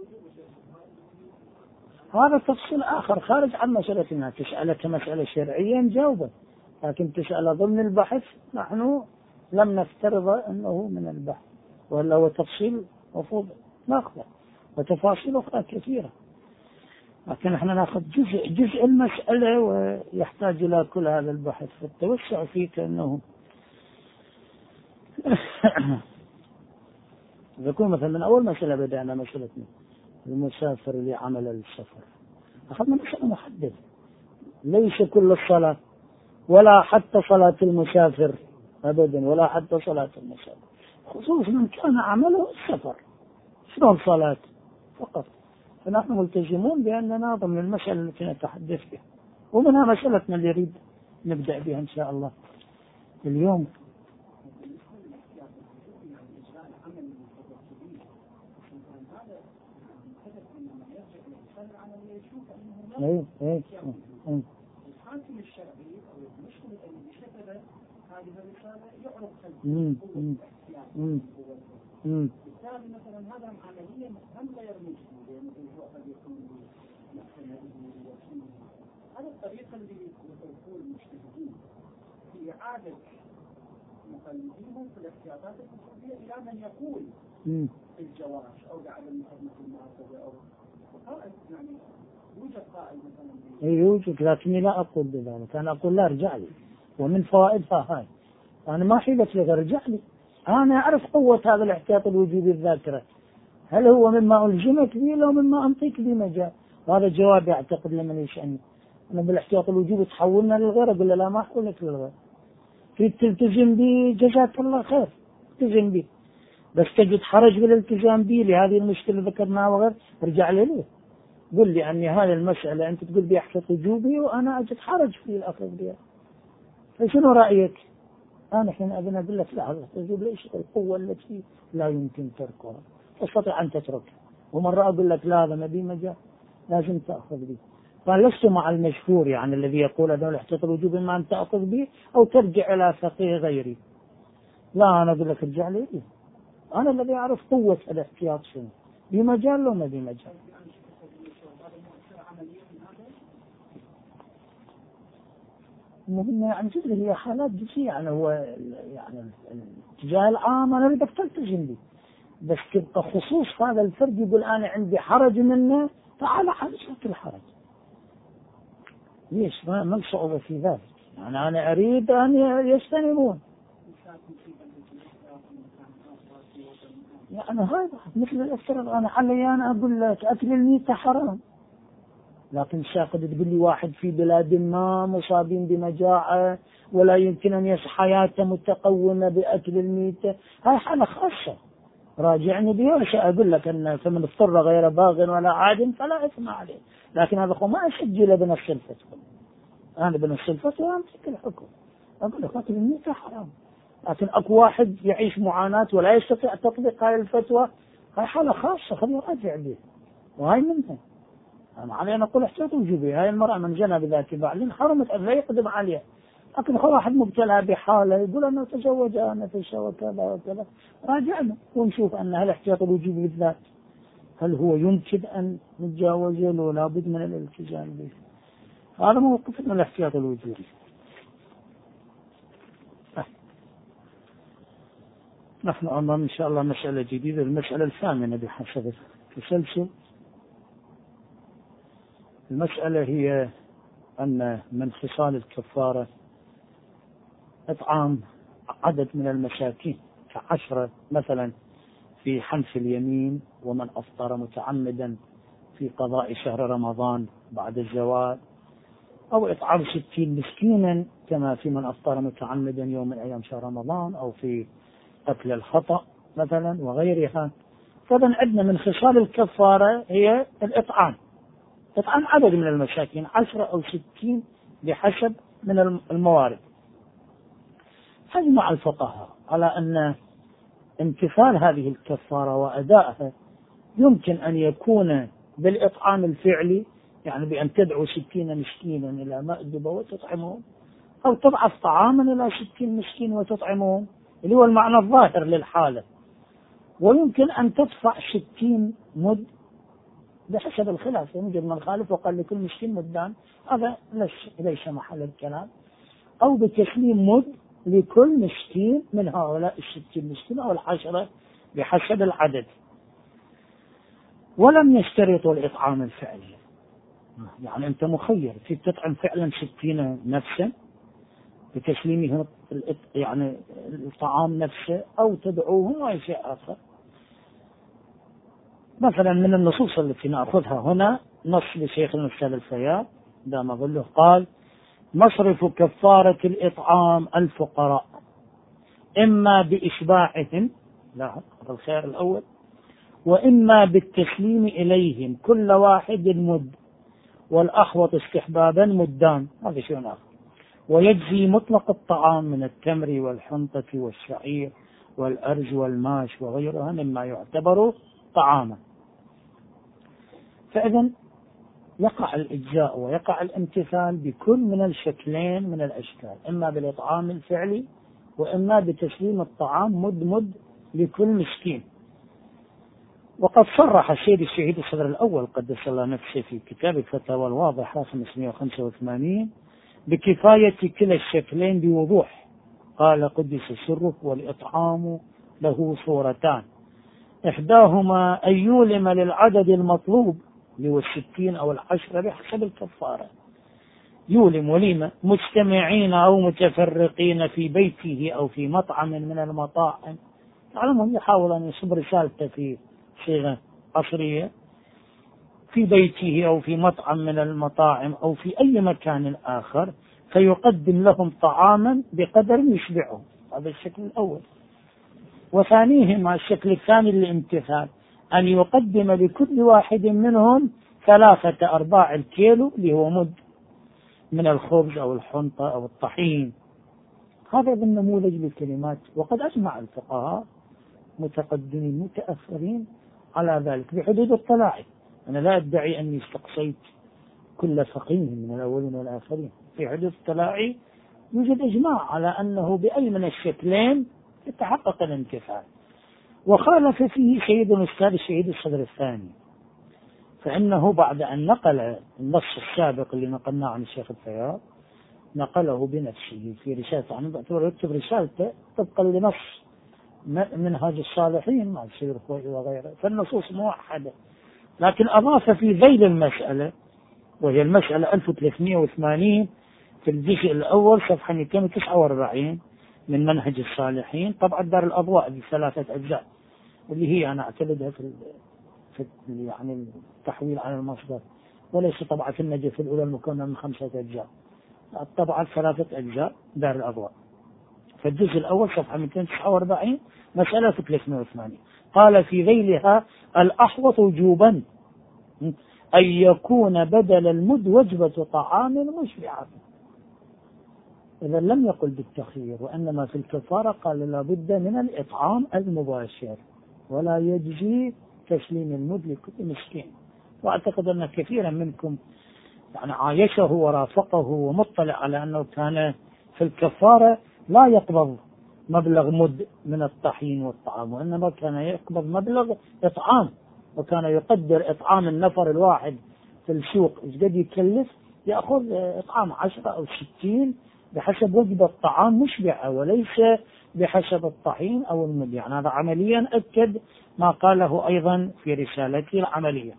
هذا تفصيل آخر خارج عن مسألتنا. تسألك مسألة شرعية نجاوبه، لكن تسأل ضمن البحث نحن لم نفترض أنه من البحث، وإلا هو تفصيل مفروض نأخذه، وتفاصيل أخرى كثيرة، لكن احنا نأخذ جزء جزء المسألة ويحتاج إلى كل هذا البحث. فالتوسع فيه كأنه يكون مثلا من أول مسألة بدأنا مسألتنا المسافر اللي عمل السفر، أخذنا مسألة محددة، ليس كل الصلاة ولا حتى صلاة المسافر أبدا، ولا حتى صلاة المسافر، خصوصا من كان عمله السفر شلون صلاة فقط. فنحن ملتزمون بأننا ضمن المسألة التي نتحدث بها، ومنها مسألتنا اللي نريد نبدأ بها إن شاء الله اليوم. ايه ايه ايه الحاكم الشرعي او المشكله اللي شكل هذه الرساله يعرف خلفه امم بالتالي مثلا هذا عمليا هم لا يرمز مثل هو قد يكون هذا الطريقه اللي يقول المجتهدين في اعاده مقلديهم في الاحتياطات الفقهيه الى من يقول الجواز او بعدم خدمه المعتدى او قائد، يعني يوجد قائد مثلا يوجد، لكني لا أقول بذلك. أنا أقول لا ارجع لي، ومن فوائدها هاي أنا ما حيلت لك ارجع لي، أنا أعرف قوة هذا الاحتياط الوجوبي الذاكرة، هل هو مما ألزمك به لو مما أنطيك به مجال. وهذا جواب أعتقد لمن يسألني أنا بالاحتياط الوجوبي تحولنا للغير، أقول لا ما أحولك للغير، في تلتزم به جزاك الله خير التزم به، بس تجد حرج بالالتزام به لهذه المشكلة ذكرناها وغير، ارجع لي ليه قل لي أني هذه المسألة أنت تقول بي احتياط وجوبي وأنا أجد حرج في الأخذ بها، فشنو رأيك؟ أنا حين أبنى أقول لك لا هذا الوجوب ليش القوة التي لا يمكن تركها، تستطيع أن تتركها، ومرة أقول لك لا هذا ما بي مجال لازم تأخذ به. فلست مع المشهور يعني الذي يقول هذا الاحتياط الوجوبي ما أنت تأخذ به أو ترجع إلى فقيه غيري، لا أنا أقول لك ارجع لي به، أنا الذي أعرف قوة الاحتياط شنو، بمجال لو ما بمجال. مهمة يعني جزء هي حالات جزئية، يعني هو يعني الاتجاه العام أنا بدك تلتزم به، بس تبقى خصوص هذا الفرد يقول أنا عندي حرج منه، تعال حدثك الحرج ليش ما الصعوبة في ذلك؟ يعني أنا أريد أن يجتنبون، يعني هذا مثل الافتراض أنا علي أنا أقول لك أكل الميتة حرام، لكن شاقد تقول لي واحد في بلاد ما مصابين بمجاعة ولا يمكن أن يعيش حياته متقومة بأكل الميتة، هاي حالة خاصة راجعني بها، أقول لك أن فمن اضطر غير باغ ولا عاد فلا إثم عليه، لكن هذا ما أسجل بنفس الفتوى، أنا بنفس الفتوى أمسك الحكم أقول لك أكل الميتة حرام، لكن أكو واحد يعيش معاناة ولا يستطيع تطبيق هاي الفتوى، هاي حالة خاصة خليه يراجع به، وهاي منها. أنا علي نقول احتياط وجوبي. هاي المرأة من جنى بذات بعل حرمت أن لا يقدم عليها، لكن هو واحد مبتلى بحالة يقول أنا تزوج آنفة وكذا وكذا، راجعنا ونشوف أن هل احتياط الوجوبي بالذات هل هو يمكن أن نتجاوزه لو لابد من الالتزام به. هذا موقف من الاحتياط الوجوبي. نحن أمام إن شاء الله مسألة جديدة، المسألة الثامنة بحسب التسلسل. المسألة هي أن من خصال الكفارة إطعام عدد من المساكين كعشرة مثلا في حنف اليمين، ومن أفطر متعمدا في قضاء شهر رمضان بعد الزوال، أو إطعام ستين مسكينا كما في من أفطر متعمدا يوم من أيام شهر رمضان، أو في قتل الخطأ مثلا وغيرها. فإذا عندنا من خصال الكفارة هي الإطعام، إطعام عدد من المساكين عشرة أو ستين بحسب من الموارد. أجمع الفقهاء على أن امتثال هذه الكفارة وأدائها يمكن أن يكون بالإطعام الفعلي، يعني بأن تدعو ستين مسكينا إلى مأدبة وتطعمهم، أو تضعف طعاما إلى ستين مسكين وتطعمهم، اللي هو المعنى الظاهر للحالة. ويمكن أن تدفع ستين مد بحسب الخلاف، يوجد من خالف وقال لكل مسكين مدان، هذا ليس محل الكلام، أو بتسليم مد لكل مسكين من هؤلاء الستين مسكين أو العشرة بحسب العدد. ولم يشترطوا الإطعام الفعلي، يعني أنت مخير في تطعم فعلا ستين نفسا بتسليمهم يعني الطعام نفسه، أو تدعوهم أي شيء آخر. مثلا من النصوص التي نأخذها هنا نص لشيخ الأستاذ الفياض دام ظله قال: مصرف كفارة الإطعام الفقراء إما بإشباعهم، لا هذا الخيار الأول، وإما بالتسليم إليهم كل واحد مد، والأحوط استحبابا مدان، هذا شيء آخر. ويجزي مطلق الطعام من التمر والحنطة والشعير والأرز والماش وغيرها مما يعتبر طعاما. فإذا يقع الإجزاء ويقع الامتثال بكل من الشكلين من الأشكال، إما بالإطعام الفعلي وإما بتسليم الطعام مد مد لكل مسكين. وقد صرح السيد الشهيد الصدر الأول قدس الله نفسه في كتاب الفتاوى الواضحة خمسمائة وخمسة وثمانين بكفاية كلا الشكلين بوضوح. قال قدس سره: والإطعام له صورتان، إحداهما أن يولم للعدد المطلوب اللي هو الستين أو العشرة بحسب الكفارة، يولم وليمة مجتمعين أو متفرقين في بيته أو في مطعم من المطاعم. تعلمون يحاول أن يصب رسالته في صيغة عصرية، في بيته أو في مطعم من المطاعم أو في أي مكان آخر، فيقدم لهم طعاما بقدر يشبعهم. هذا الشكل الأول. وثانيهما الشكل الثاني للامتثال أن يقدم لكل واحد منهم ثلاثة أرباع الكيلو اللي هو مد من الخبز أو الحنطة أو الطحين. هذا بالنموذج للكلمات. وقد أجمع الفقهاء متقدمين متأخرين على ذلك بحدود الطلاع. أنا لا أدعي أني استقصيت كل فقيه من الأولين والآخرين، في حدود الطلاع يوجد إجماع على أنه بأي من الشكلين يتحقق الانتفاع. وخالف فيه سيد الأستاذ الشهيد الصدر الثاني، فإنه بعد أن نقل النص السابق اللي نقلناه عن الشيخ الفياض نقله بنفسه في رسالته، عن يكتب رسالته طبقا لنص منهاج الصالحين مع السيد الخوئي وغيره، فالنصوص موحدة، لكن أضاف في ذيل المسألة وهي المسألة ألف وثلاثمائة وثمانين في الجزء الأول صفحة مئتين وتسعة وأربعين من منهج الصالحين، طبعا دار الأضواء بثلاثة أجزاء، واللي هي أنا أعتمدها في, في يعني التحويل على المصدر، وليس طبعا في النجف الأولى المكونة من خمسة أجزاء، طبعا ثلاثة أجزاء دار الأضواء. فالجزء الأول صفحة مئتين وتسعة وأربعين مسألة في ثلاثمائة وثمانين قال في ذيلها: الأحوط وجوبا أن يكون بدل المد وجبة طعام مشبعة. إذا لم يقل بالتخيير، وإنما في الكفارة قال لابد من الإطعام المباشر، ولا يجزي تسليم المد لكل مسكين. وأعتقد أن كثيرا منكم يعني عايشه ورافقه ومطلع على أنه كان في الكفارة لا يقبض مبلغ مد من الطحين والطعام، وإنما كان يقبض مبلغ إطعام، وكان يقدر إطعام النفر الواحد في السوق إيش قد يكلف، يأخذ إطعام عشرة أو ستين بحسب وجبة الطعام مشبعة، وليس بحسب الطحين أو المد. يعني هذا عمليا أكد ما قاله أيضا في رسالته العملية.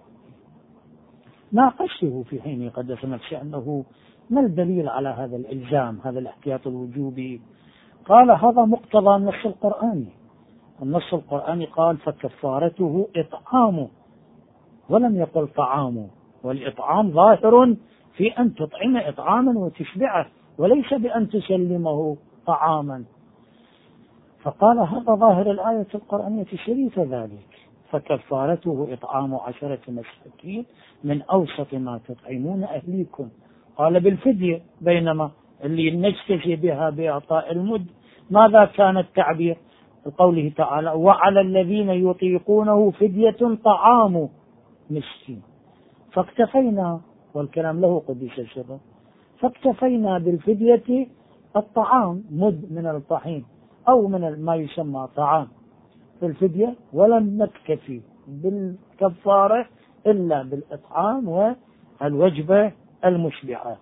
ناقشته في حين قدس نفسه أنه ما الدليل على هذا الإلزام، هذا الاحتياط الوجوبي؟ قال هذا مقتضى النص القرآني. النص القرآني قال فكفارته إطعامه، ولم يقل طعامه، والإطعام ظاهر في أن تطعم إطعاما وتشبعه، وليس بأن تسلمه طعاما. فقال هذا ظاهر الآية القرآنية الشريفة ذلك، فكفارته إطعام عشرة مساكين من أوسط ما تطعمون أهليكم. قال بالفدية، بينما اللي نجتزي بها بإعطاء المد ماذا كان التعبير؟ قوله تعالى وعلى الذين يطيقونه فدية طعام مسكين. فاكتفينا، والكلام له قدس سره، فاكتفينا بالفدية الطعام مد من الطحين أو من ما يسمى طعام في الفدية، ولم نكتفي بالكفارة إلا بالإطعام والوجبة المشبعة.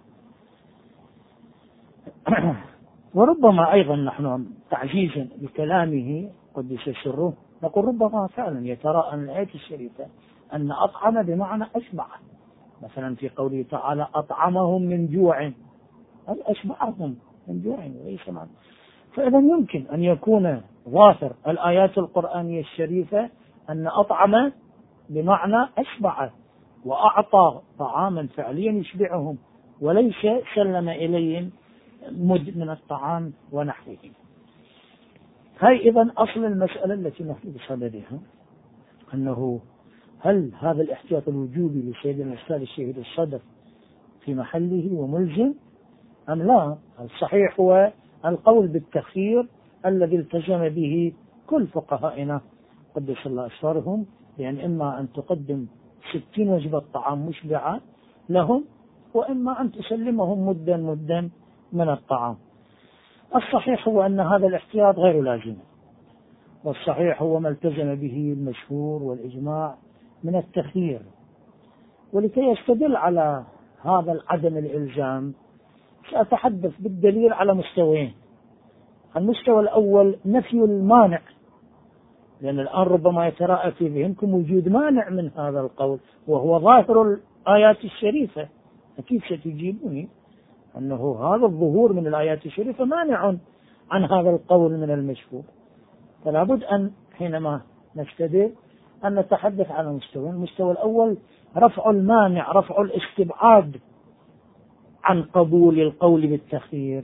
وربما أيضا نحن تعزيزا بكلامه قدس سره نقول ربما فعلا يتراءى من الآية الشريفة أن أطعم بمعنى أشبع، مثلا في قوله تعالى أطعمهم من جوع، أي أشبعهم من جوع وليس معنى. فإذا يمكن أن يكون ظاهر الآيات القرآنية الشريفة أن أطعم بمعنى أشبع، وأعطى طعاما فعليا يشبعهم، وليس سلم إليهم مد من الطعام ونحوه. هاي إذن أصل المسألة التي نحن بصددها، أنه هل هذا الاحتياط الوجوبي لسيدنا الأستاذ الشهيد الصدر في محله وملزم أم لا؟ الصحيح هو القول بالتخيير الذي التزم به كل فقهائنا قدس الله أسرارهم، يعني إما أن تقدم ستين وجبة طعام مشبعة لهم، وإما أن تسلمهم مدا مدا من الطعام. الصحيح هو أن هذا الاحتياط غير لازم، والصحيح هو ما التزم به المشهور والإجماع من التخيير. ولكي يستدل على هذا العدم الإلزام سأتحدث بالدليل على مستويين. المستوى الأول نفي المانع، لأن الآن ربما يتراءى في ذهنكم وجود مانع من هذا القول، وهو ظاهر الآيات الشريفة. أكيد ستجيبوني أنه هذا الظهور من الآيات الشريفة مانع عن هذا القول من المشهور. فلا بد أن حينما نستدل أن نتحدث على مستوى. المستوى الأول رفع المانع، رفع الاستبعاد عن قبول القول بالتخيير،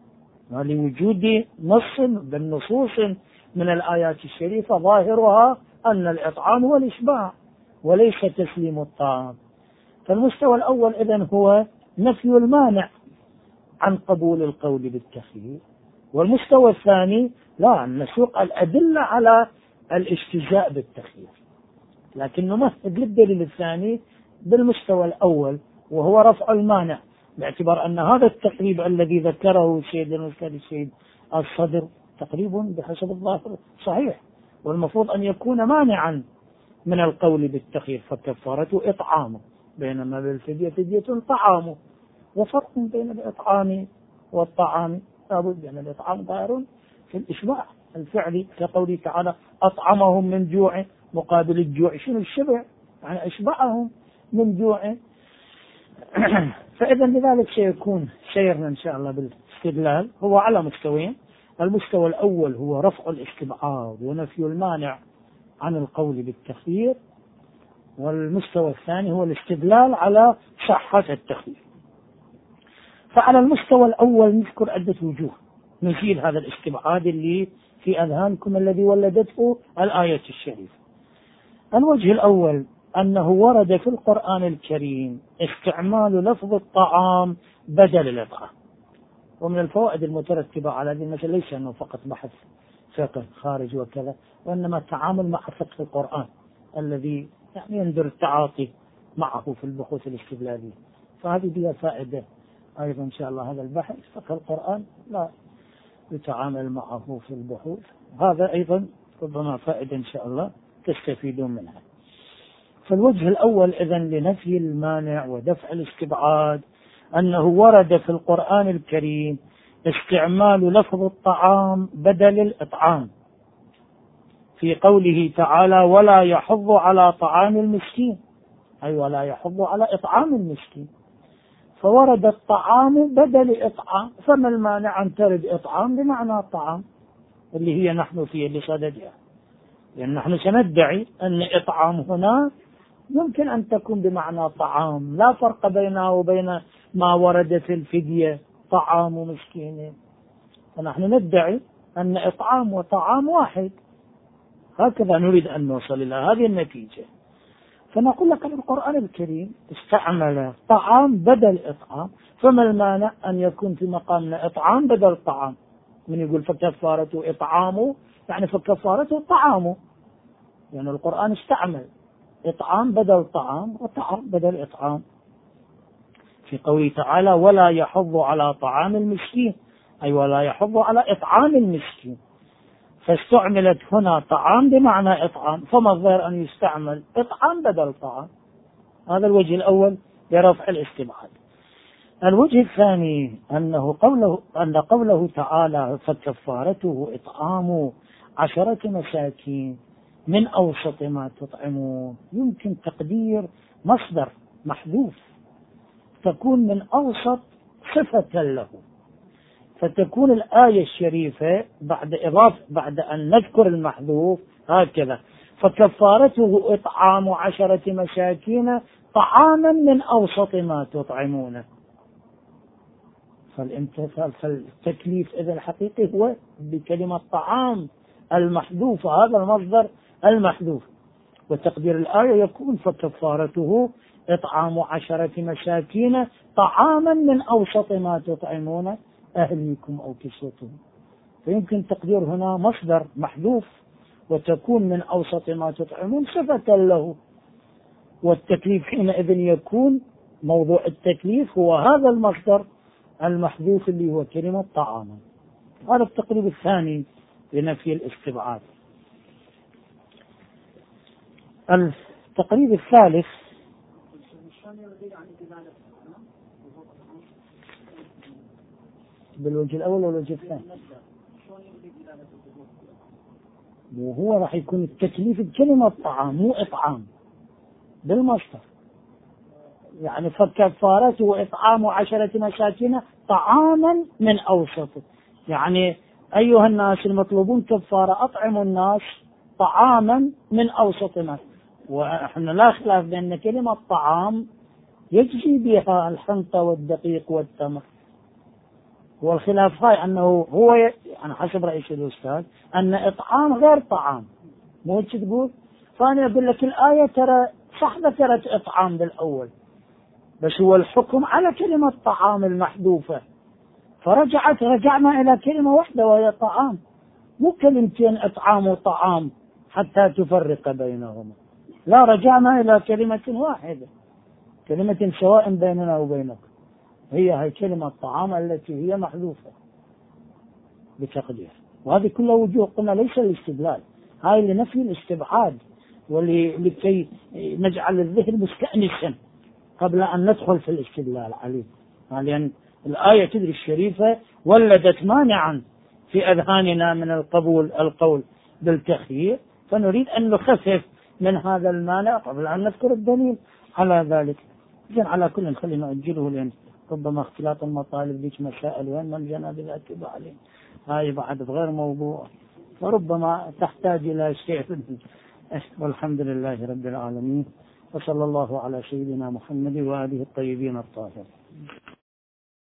لوجود نص بالنصوص من الآيات الشريفة ظاهرها أن الإطعام هو الإشباع وليس تسليم الطعام. فالمستوى الأول إذن هو نفي المانع عن قبول القول بالتخيير. والمستوى الثاني لا، أن نسوق الأدلة على الاجتزاء بالتخيير، لكن نمهد للدليل الثاني بالمستوى الأول وهو رفع المانع، باعتبار أن هذا التقريب الذي ذكره سيدنا السيد الصدر تقريب بحسب الظاهر صحيح، والمفروض أن يكون مانعا من القول بالتخيير، فكفارته إطعامه، بينما بالفدية فدية طعامه. وفرق بين الإطعام والطعام، لابد أن الإطعام ظاهر في الإشباع الفعلي، كقوله تعالى أطعمهم من جوع، مقابل الجوع شنو؟ الشبع، يعني أشبعهم من جوع. فإذا لذلك سيكون سيرنا إن شاء الله بالاستدلال هو على مستويين. المستوى الأول هو رفع الاستبعاد ونفي المانع عن القول بالتخيير، والمستوى الثاني هو الاستدلال على صحة التخيير. فعلى المستوى الأول نذكر عدة وجوه نزيل هذا الاستبعاد اللي في أذهانكم الذي ولدته الآية الشريفة. الوجه الأول أنه ورد في القرآن الكريم استعمال لفظ الطعام بدل الإطعام، ومن الفوائد المترتبة على هذه المسألة ليس أنه فقط بحث فقه خارج وكذا، وإنما التعامل مع فقه القرآن الذي يعني يندر التعاطي معه في البحوث الاستدلالية. فهذه بها فائدة أيضا إن شاء الله. هذا البحث فقه القرآن لا يتعامل معه في البحوث، هذا أيضا ربما فائدة إن شاء الله تستفيدون منها. فالوجه الأول إذن لنفي المانع ودفع الاستبعاد أنه ورد في القرآن الكريم استعمال لفظ الطعام بدل الإطعام في قوله تعالى ولا يحض على طعام المسكين، أي ولا يحض على إطعام المسكين، فورد الطعام بدل إطعام، فما المانع أن ترد إطعام بمعنى طعام اللي هي نحن فيه لصددها، لأن نحن سندعي أن إطعام هنا يمكن أن تكون بمعنى طعام، لا فرق بينه وبين ما ورد في الفدية طعام مسكين، فنحن ندعي أن إطعام وطعام واحد، هكذا نريد أن نوصل إلى هذه النتيجة. فنقول لك القرآن الكريم استعمل طعام بدل إطعام، فما المانع أن يكون في مقامنا إطعام بدل طعام؟ من يقول فكفارته إطعامه يعني فكفارته طعامه، يعني القرآن استعمل إطعام بدل طعام وطعام بدل إطعام في قوله تعالى ولا يحض على طعام المسكين، أي ولا يحض على إطعام المسكين، فاستعملت هنا طعام بمعنى إطعام، فما الظاهر أن يستعمل إطعام بدل طعام. هذا الوجه الأول لرفع الاستبعاد. الوجه الثاني أنه قوله أن قوله تعالى فكفارته إطعام عشرة مساكين من أوسط ما تطعمون، يمكن تقدير مصدر محذوف تكون من أوسط صفة له، فتكون الآية الشريفة بعد إضافة بعد أن نذكر المحذوف هكذا فكفارته إطعام عشرة مساكين طعاما من أوسط ما تطعمونه، فالتكليف إذا الحقيقي هو بكلمة طعام المحذوف، هذا المصدر المحذوف، وتقدير الآية يكون فكفارته إطعام عشرة مساكين طعاما من أوسط ما تطعمون أهليكم أو كسوتهم، فيمكن تقدير هنا مصدر محذوف وتكون من أوسط ما تطعمون صفة له، والتكليف حينئذ يكون موضوع التكليف هو هذا المصدر المحذوف اللي هو كلمة طعاما. هذا التقريب الثاني لنفي الاستبعاد. التقريب الثالث بالوجه الأول والوجه الثاني، وهو راح يكون التكليف بكلمة طعام مو إطعام بالمصدر، يعني فكفارته إطعام عشرة مساكين طعاما من أوسط، يعني أيها الناس المطلوبون كفارة أطعموا الناس طعاما من أوسط ما، ونحن لا خلاف بأن كلمة طعام يجزي بها الحنطة والدقيق والتمر، والخلاف هاي أنه هو يعني حسب رئيس الأستاذ أن إطعام غير طعام، مو تقول. فأنا أقول لك الآية ترى صح ذكرت إطعام بالأول، بس هو الحكم على كلمة طعام المحذوفة، فرجعت رجعنا إلى كلمة واحدة وهي طعام، مو كلمتين إطعام وطعام حتى تفرق بينهما، لا رجعنا إلى كلمة واحدة، كلمة سواء بيننا وبينك، هي هي كلمة طعام التي هي محذوفة بتقدير. وهذه كلها وجوه قلنا ليس الاستدلال، هاي لنفي الاستبعاد ولكي نجعل الذهن مستأنسا قبل أن ندخل في الاستدلال عليه، لأن الآية تدري الشريفة ولدت مانعا في أذهاننا من القبول القول بالتخيير، فنريد أن نخفف من هذا المانع قبل أن نذكر الدليل على ذلك. إذن على كل خلينا نؤجله، لأن ربما اختلاط المطالب ليش مسائل وين ملجنا بالأكبر عليه، هاي بعد غير موضوع، فربما تحتاج إلى شيء. والحمد لله رب العالمين، وصلى الله على سيدنا محمد وآله الطيبين الطاهرين.